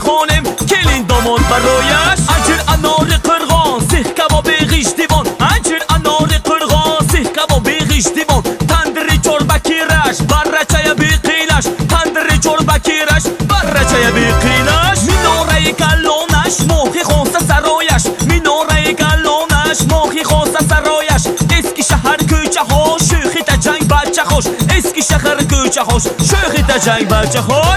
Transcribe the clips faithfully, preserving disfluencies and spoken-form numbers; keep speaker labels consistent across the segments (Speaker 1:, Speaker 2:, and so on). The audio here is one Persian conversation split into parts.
Speaker 1: خانم کلین داماد برایش اجر انار قرغان سیخ کباب غیش دیوان اجر انار قرغان سیخ کباب غیش دیوان تندری چربکی رش برچه بی قیلش تندری چربکی رش برچه بی قیلش میناره کلانش ماهی خونسه سرایش میناره کلانش ماهی خونسه سرایش اسکی شهر کوچه ها شوخی تا جنگ بچه خوش اسکی شهر کوچه خوش شوخی تا جنگ بچه خوش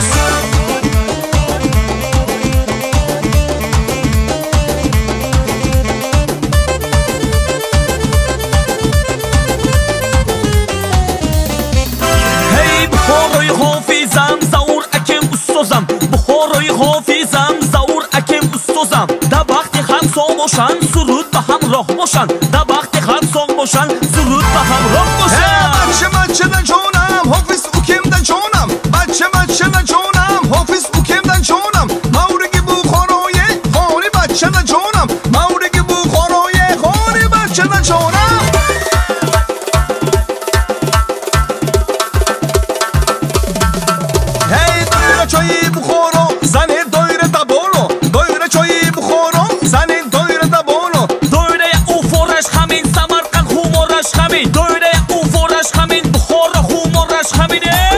Speaker 1: بخوروی حافظم زور اکم استوزم بخوروی حافظم زور اکم استوزم در وقتی هم سام باشن سرود به هم راه باشن در وقتی هم سام باشن سرود به هم راه باشن
Speaker 2: بچه بچه دن جانم حافظ اوکم دن جانم بچه بچه دن جانم حافظ اوکم دن جانم مورگی بخوروی خانی بچه دن جانم مورگی بخوروی خانی بچه دن جانم چای بخورو زن دایره دبانو دایره چای بخورو زن دایره دبانو
Speaker 1: دایره او فورش همین سمرقند خومارش همین دایره او فورش همین بخور خومارش همینه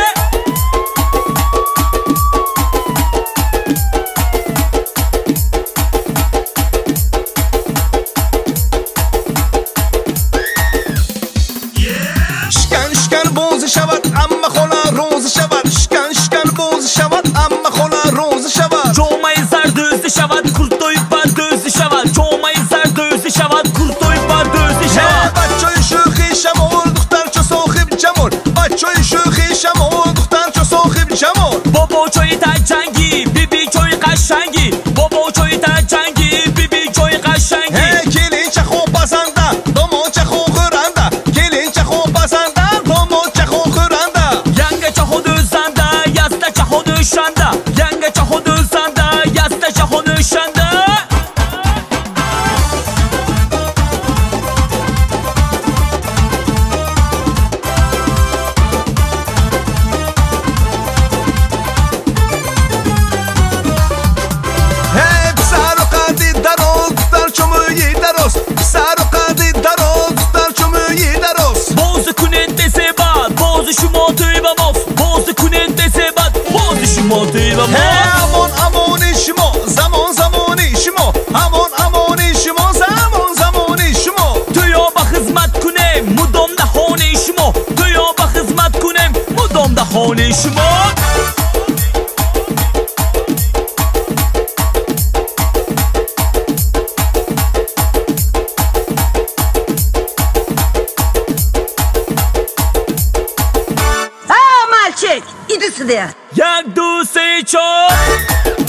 Speaker 2: شکن شکن باز شود اما خلا روز شود شکن شکن باز شود اما خلا روز شود
Speaker 1: جامعه زردوزی شود کرتوی بردوزی شود جامعه زردوزی شود کرتوی بردوزی شود
Speaker 2: بچه شوخی شمال دختر چو صاحب جمال بچه شوخی شمال دختر چو صاحب جمال
Speaker 1: بابا چوی تا جنگی بی بی چوی قشنگی بابا چوی تا جنگی بی بی چوی قشنگی
Speaker 2: کلین چه خوب بزنده داماد چه خوب خورنده کلین چه خوب بزنده داماد چه خوب خورنده
Speaker 1: ینگ چه خود زنده یزده چه خود شنده ینگ چه خود زنده یزده چه خود شنده
Speaker 2: سر و قدی دراز در چمویی دراز سر و قدی دراز در چمویی دراز
Speaker 1: باز کننده زباد باز شما توی با ماست باز کننده زباد باز شما توی با ماست
Speaker 2: امان امانی شما زمان زمانی شما امان امانی شما زمان زمانی شما
Speaker 1: تویا با خدمت کنیم مدام دهانه شما تویا با خدمت کنیم مدام دهانه شما
Speaker 3: Мальчик, иди сюда.
Speaker 1: یک دو سه چهار